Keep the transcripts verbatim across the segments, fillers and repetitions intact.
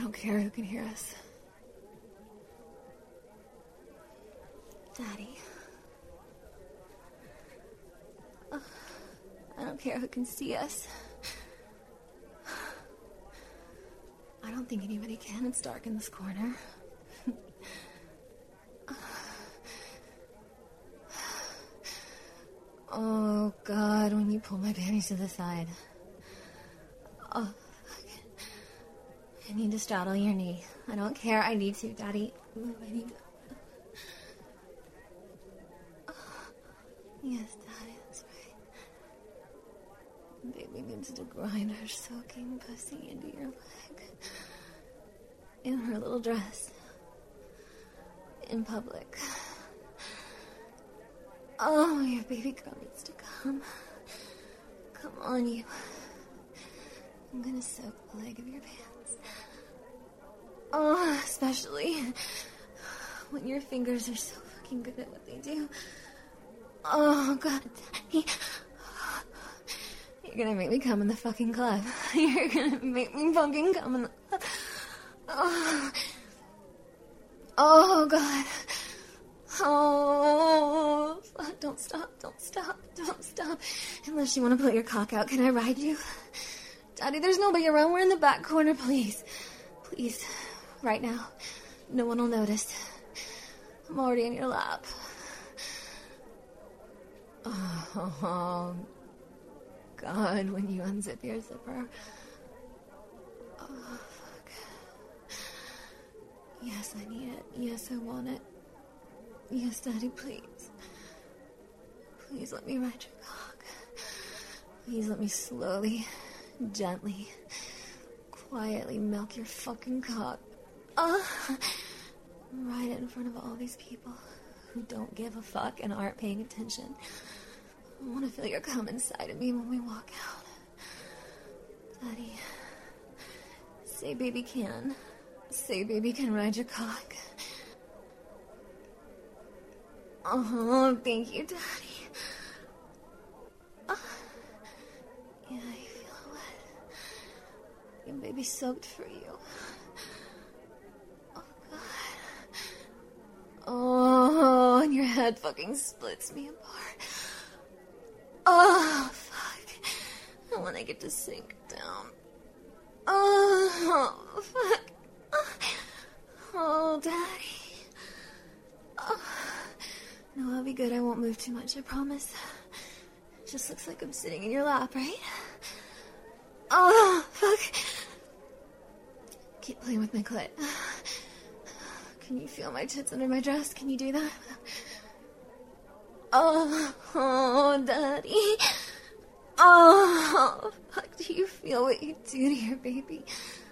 don't care who can hear us. Daddy. Uh, I don't care who can see us. I don't think anybody can. It's dark in this corner. Oh, God, when you pull my panties to the side. Oh, fuck. I need to straddle your knee. I don't care. I need to, Daddy. Move, I need to... Oh, yes, Daddy, that's right. Baby needs to grind her soaking pussy into your leg. In her little dress. In public. Oh, your baby girl needs to come. Come on, you. I'm gonna soak the leg of your pants. Oh, especially when your fingers are so fucking good at what they do. Oh, God, Daddy. You're gonna make me come in the fucking club. You're gonna make me fucking come in the club. Oh, oh God. Oh, fuck. Don't stop, don't stop, don't stop. Unless you want to put your cock out, can I ride you? Daddy, there's nobody around. We're in the back corner, please. Please, right now. No one will notice. I'm already in your lap. Oh, God, when you unzip your zipper. Oh, fuck. Yes, I need it. Yes, I want it. Yes, Daddy, please. Please let me ride your cock. Please let me slowly, gently, quietly milk your fucking cock. Uh, right in front of all these people who don't give a fuck and aren't paying attention. I want to feel your cum inside of me when we walk out. Daddy, say baby can. Say baby can ride your cock. Oh, thank you, Daddy. Oh, yeah, you feel wet. Your baby soaked for you. Oh, God. Oh, and your head fucking splits me apart. Oh, fuck. And when I get to sink down. Oh, fuck. Oh, Daddy. Oh. No, I'll be good. I won't move too much, I promise. It just looks like I'm sitting in your lap, right? Oh, fuck. Keep playing with my clit. Can you feel my tits under my dress? Can you do that? Oh, oh, Daddy. Oh, fuck. Do you feel what you do to your baby?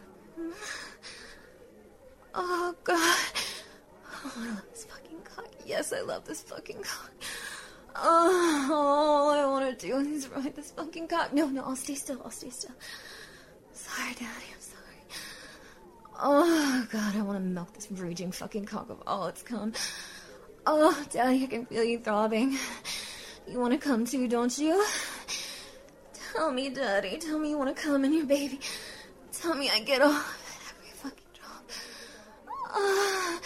Oh, God. Oh, I love this fucking cock. Yes, I love this fucking cock. Oh, all I want to do is ride this fucking cock. No, no, I'll stay still. I'll stay still. Sorry, Daddy. I'm sorry. Oh, God, I want to milk this raging fucking cock of all it's cum. Oh, Daddy, I can feel you throbbing. You want to come too, don't you? Tell me, Daddy. Tell me you want to come in your baby. Tell me I get off at every fucking drop. Oh,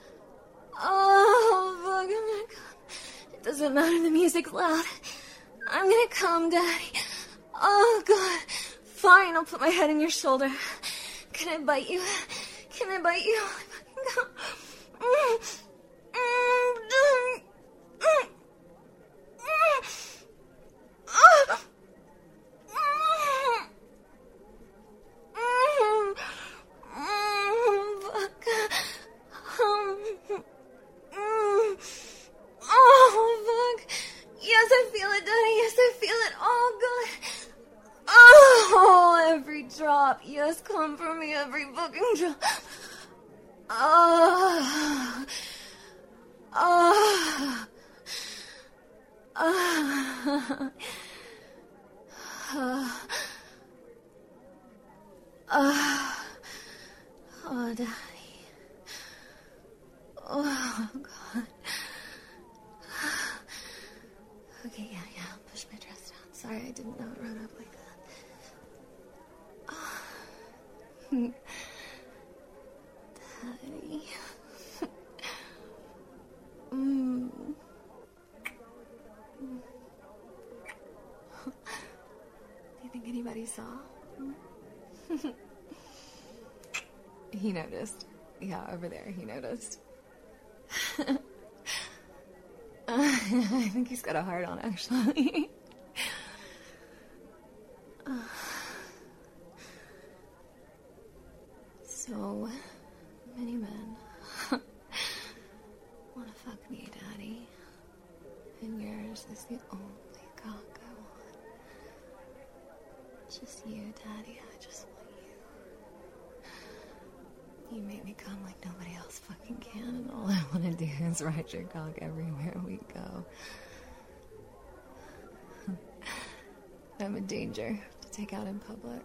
oh, fuck, I'm gonna come. It doesn't matter, the music's loud. I'm gonna come, Daddy. Oh, God. Fine, I'll put my head in your shoulder. Can I bite you? Can I bite you? I fucking come. Mm. Mm. Mm. Mm. Oh. Yes, I feel it, Daddy. Yes, I feel it. Oh, God. Oh, every drop. Yes, come for me, every fucking drop. Oh. Oh. Oh. Oh. Oh. Oh, Daddy. Oh, God. Okay, yeah, yeah, I'll push my dress down. Sorry, I didn't know it rode up like that. Oh. think anybody saw? Hmm? He noticed. Yeah, over there, he noticed. uh, I think he's got a heart on, actually. uh, so many men want to fuck me, Daddy. And yours is the only cock I want. Just you, Daddy. I just want you. You make me come like nobody else fucking can, and all I want to do is ride your cock everywhere we go. I'm a danger to take out in public.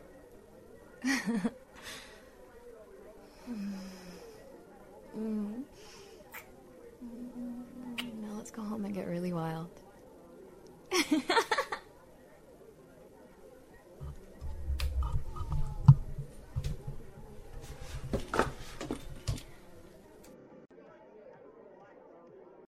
mm. Mm. Now let's go home and get really wild.